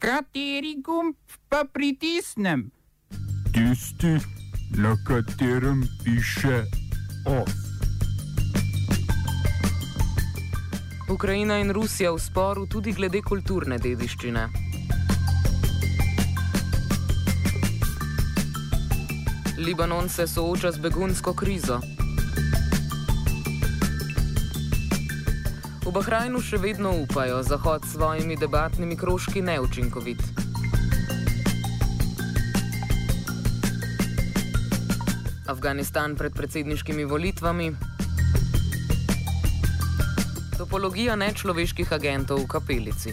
Kateri gumb pa pritisnem? Tisti, na katerem piše OF. Ukrajina in Rusija v sporu tudi glede kulturne dediščine. Libanon se sooča z begunsko krizo. V Bahrajnu še vedno upajo, Zahod s svojimi debatnimi krožki neučinkovit. Afganistan pred predsedniškimi volitvami. Topologija nečloveških agentov v kapelici.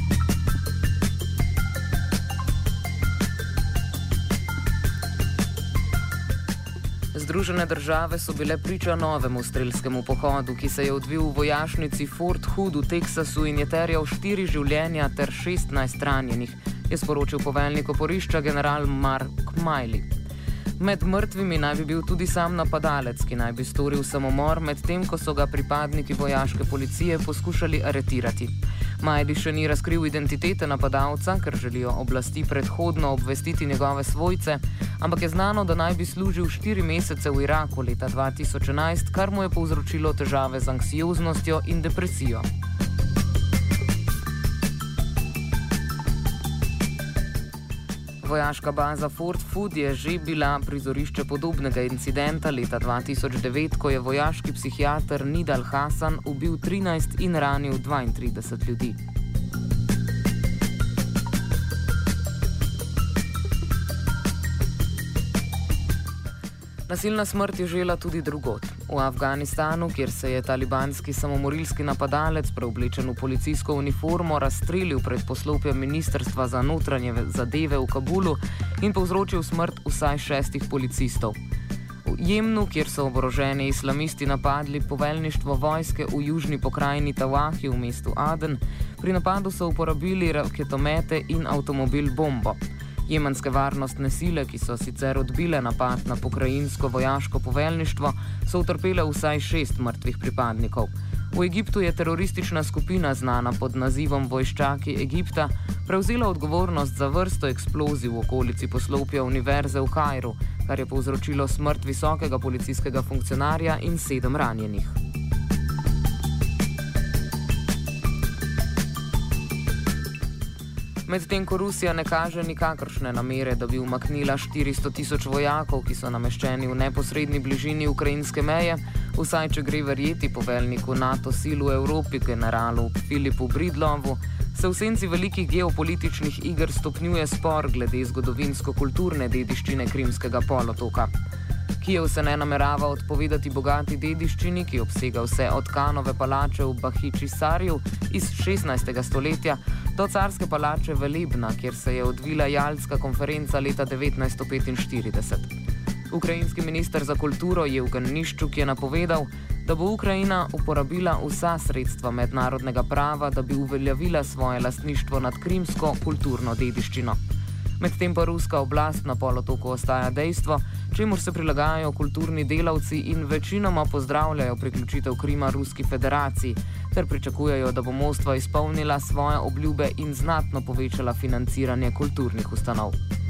Združene države so bile priča novemu strelskemu pohodu, ki se je odvil v vojašnici Fort Hood v Teksasu in je terjal 4 življenja ter 16 ranjenih, je sporočil poveljnik oporišča general Mark Miley. Med mrtvimi naj bi bil tudi sam napadalec, ki naj bi storil samomor, medtem ko so ga pripadniki vojaške policije poskušali aretirati. Miley še ni razkril identitete napadalca, ker želijo oblasti predhodno obvestiti njegove svojce, ampak je znano, da naj bi služil 4 mesece v Iraku leta 2011, kar mu je povzročilo težave z anksioznostjo in depresijo. Vojaška baza Fort Hood je že bila prizorišče podobnega incidenta leta 2009, ko je vojaški psihiater Nidal Hasan ubil 13 in ranil 32 ljudi. Nasilna smrt je žela tudi drugod. V Afganistanu, kjer se je talibanski samomorilski napadalec, preoblečen v policijsko uniformo, razstrelil pred poslopjem Ministrstva za notranje zadeve v Kabulu in povzročil smrt vsaj 6 policistov. V Jemnu, kjer so oboroženi islamisti napadli poveljništvo vojske v južni pokrajini Tawahi v mestu Aden, pri napadu so uporabili raketomete in avtomobil bombo. Jemenske varnostne sile, ki so sicer odbile napad na pokrajinsko vojaško poveljništvo, so utrpele vsaj 6 mrtvih pripadnikov. V Egiptu je teroristična skupina, znana pod nazivom Vojščaki Egipta, prevzela odgovornost za vrsto eksplozij v okolici poslopja univerze v Kairu, kar je povzročilo smrt visokega policijskega funkcionarja in 7 ranjenih. Medtem ko Rusija ne kaže nikakršne namere, da bi umaknila 400 000 vojakov, ki so nameščeni v neposredni bližini ukrajinske meje, vsaj če gre verjeti poveljniku NATO sil v Evropi, generalu Filipu Bridlovu, se v senci velikih geopolitičnih iger stopnjuje spor glede zgodovinsko-kulturne dediščine Krimskega polotoka. Kijev se ne namerava odpovedati bogati dediščini, ki obsega vse od Kanove palače v Bahičisarju iz 16. stoletja do carske palače Velebna, kjer se je odvila Jaltska konferenca leta 1945. Ukrajinski minister za kulturo Jevgen Niščuk je napovedal, da bo Ukrajina uporabila vsa sredstva mednarodnega prava, da bi uveljavila svoje lastništvo nad krimsko kulturno dediščino. Medtem pa ruska oblast na polotoku ostaja dejstvo, čemur se prilagajajo kulturni delavci in večinoma pozdravljajo priključitev Krima Ruski federaciji, ter pričakujejo, da bo Moskva izpolnila svoje obljube in znatno povečala financiranje kulturnih ustanov.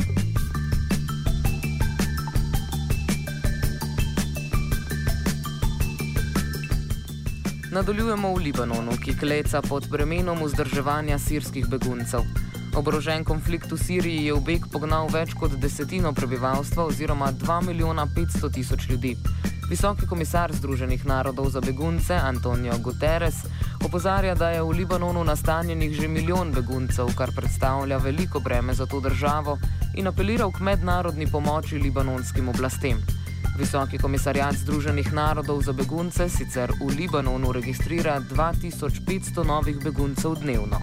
Nadaljujemo v Libanonu, ki kleca pod bremenom vzdrževanja sirskih beguncev. Oborožen konflikt v Siriji je v beg pognal več kot 10% prebivalstva oziroma 2.500.000 ljudi. Visoki komisar Združenih narodov za begunce Antonio Guterres opozarja, da je v Libanonu nastanjenih že 1 milijon beguncev, kar predstavlja veliko breme za to državo, in apeliral k mednarodni pomoči libanonskim oblastem. Visoki komisarjat Združenih narodov za begunce sicer v Libanonu registrira 2500 novih beguncev dnevno.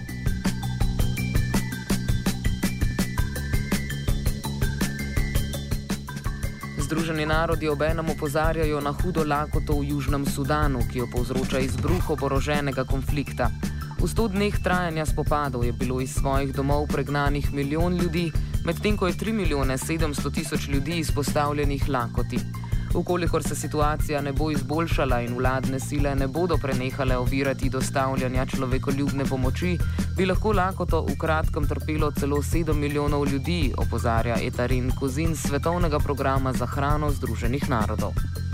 Združeni narodi obenem opozarjajo na hudo lakoto v Južnem Sudanu, ki jo povzroča izbruh oboroženega konflikta. V 100 dneh trajanja spopadov je bilo iz svojih domov pregnanih 1 milijon ljudi, medtem ko je 3.700.000 ljudi izpostavljenih lakoti. Ukolikor se situacija ne bo izboljšala in vladne sile ne bodo prenehale ovirati dostavljanja človekoljubne pomoči, bi lahko lakoto v kratkem trpelo celo 7 milijonov ljudi, opozarja Etarin Kozin z Svetovnega programa za hrano Združenih narodov.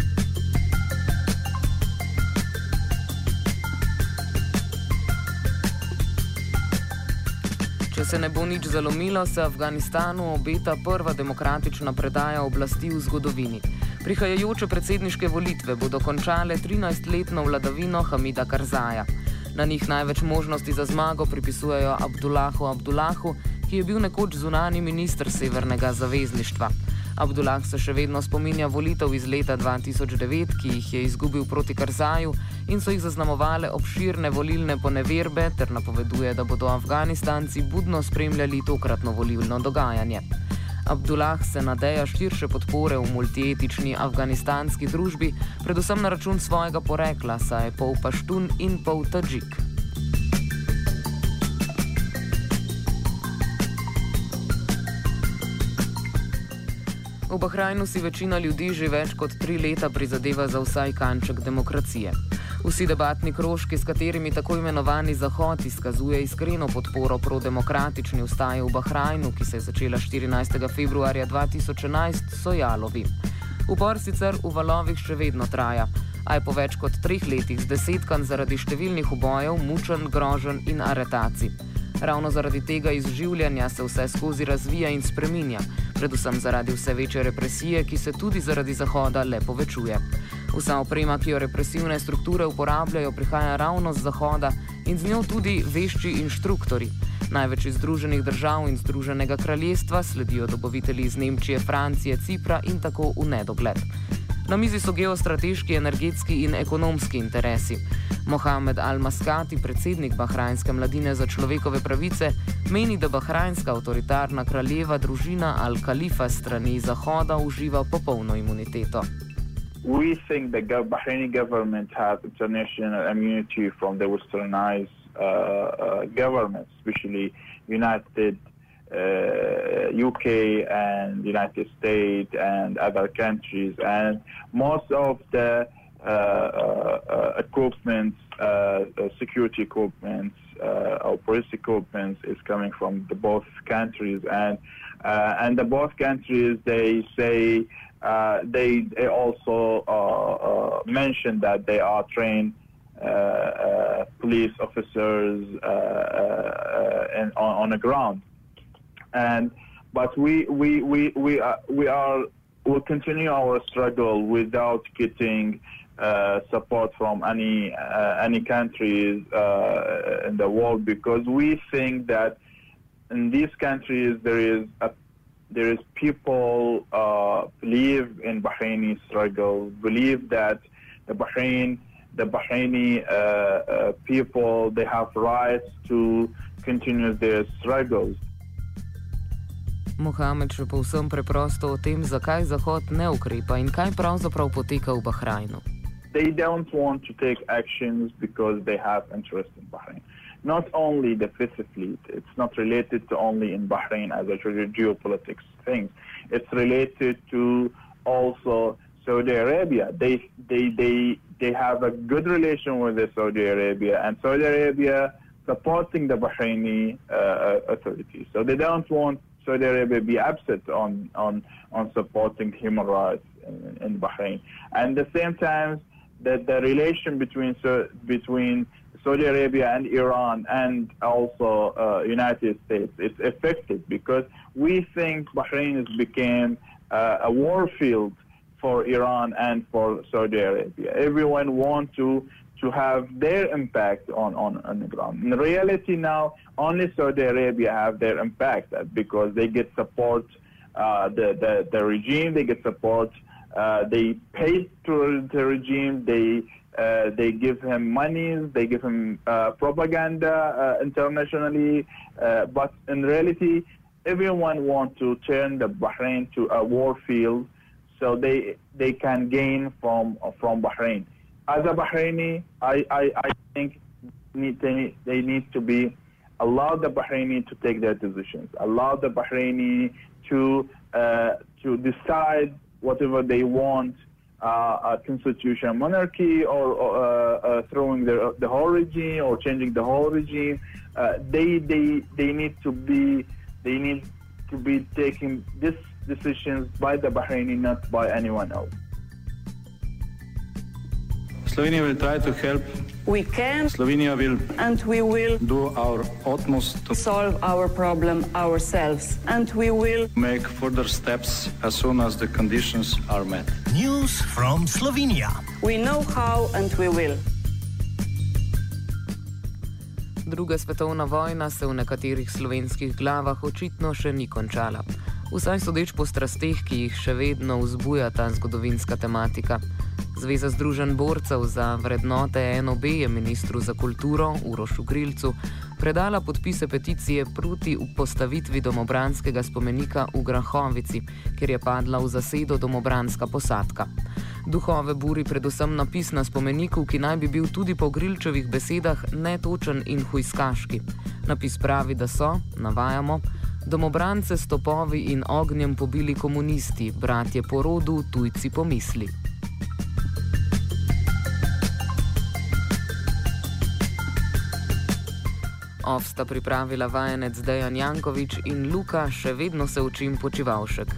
Če se ne bo nič zalomilo, se Afganistanu obeta prva demokratična predaja oblasti v zgodovini. Prihajajoče predsedniške volitve bodo končale 13-letno vladavino Hamida Karzaja. Na njih največ možnosti za zmago pripisujejo Abdullahu, ki je bil nekoč zunanji minister Severnega zavezništva. Abdullah se še vedno spominja volitev iz leta 2009, ki jih je izgubil proti Karzaju in so jih zaznamovale obširne volilne poneverbe, ter napoveduje, da bodo Afganistanci budno spremljali tokratno volilno dogajanje. Abdullah se nadeja širše podpore v multietični afganistanski družbi, predvsem na račun svojega porekla, saj je pol paštun in pol tadžik. V Bahrajnu si večina ljudi že več kot 3 leta prizadeva za vsaj kanček demokracije. Vsi debatni krožki, s katerimi tako imenovani Zahod izkazuje iskreno podporo prodemokratični ustaji v Bahrajnu, ki se je začela 14. februarja 2011, so jalovi. Upor sicer v valovih še vedno traja, a je po več kot 3 letih zdesetkan zaradi številnih ubojev, mučenj, groženj in aretacij. Ravno zaradi tega izživljanja se vse skozi razvija in spreminja, predvsem zaradi vse večje represije, ki se tudi zaradi Zahoda le povečuje. Vsa oprema, ki jo represivne strukture uporabljajo, prihaja ravno z Zahoda in z njo tudi vešči inštruktori. Največ iz Združenih držav in Združenega kraljestva, sledijo dobavitelji iz Nemčije, Francije, Cipra in tako v nedogled. Na mizi so geostrateški, energetski in ekonomski interesi. Mohamed Al-Maskati, predsednik bahrajnske mladine za človekove pravice, meni, da bahrajnska avtoritarna kraljeva družina Al-Khalifa strani Zahoda uživa popolno imuniteto. We think the Bahraini government has international immunity from the westernized governments, especially United UK and United States and other countries, and most of the equipment, security equipment, or police equipment is coming from the both countries, and the both countries they say they also mention that they are trained police officers on the ground. But we'll continue our struggle without getting support from any countries in the world, because we think that in these countries there is people believe in Bahraini struggle, believe that the Bahraini people, they have rights to continue their struggles. Mohamed še povsem preprosto o tem, zakaj Zahod ne ukrepa in kaj pravzaprav poteka v Bahrajnu. They don't want to take actions because they have interest in Bahrain. Not only the Fifth Fleet, it's not related to only in Bahrain as a geopolitics thing. It's related to also Saudi Arabia. They have a good relation with the Saudi Arabia, and Saudi Arabia supporting the Bahraini authorities. So they don't want Saudi Arabia be upset on supporting human rights in Bahrain. And at the same time, that the relation between Saudi Arabia and Iran and also United States is affected, because we think Bahrain has become a war field for Iran and for Saudi Arabia. Everyone wants to have their impact on the ground. In reality now, only Saudi Arabia have their impact, because they get support the regime, they get support, they pay to the regime, they give him money, they give him propaganda internationally, but in reality, everyone wants to turn the Bahrain to a war field so they can gain from Bahrain. As a Bahraini, I think they need to be allow the Bahraini to take their decisions, allow the Bahraini to decide whatever they want constitutional monarchy or throwing the whole regime or changing the whole regime. They need to be taking these decisions by the Bahraini, not by anyone else. Slovenia will try to help. We can. Slovenia will. And we will. Do our utmost to solve our problem ourselves. And we will. Make further steps as soon as the conditions are met. News from Slovenia. We know how and we will. Druga svetovna vojna se v nekaterih slovenskih glavah očitno še ni končala. Vsaj sodeč po strasteh, ki jih še vedno vzbuja ta zgodovinska tematika. Zveza Združenj borcev za vrednote NOB je ministru za kulturo Urošu Grilcu predala podpise peticije proti postavitvi domobranskega spomenika v Grahovici, kjer je padla v zasedo domobranska posadka. Duhove buri predvsem napis na spomeniku, ki naj bi bil tudi po Grilčevih besedah netočen in hujskaški. Napis pravi, da so, navajamo, domobrance s topovi in ognjem pobili komunisti, bratje po rodu, tujci po misli. Sta pripravila vajenec Dejan Janković in Luka, še vedno se učim Počivalšek.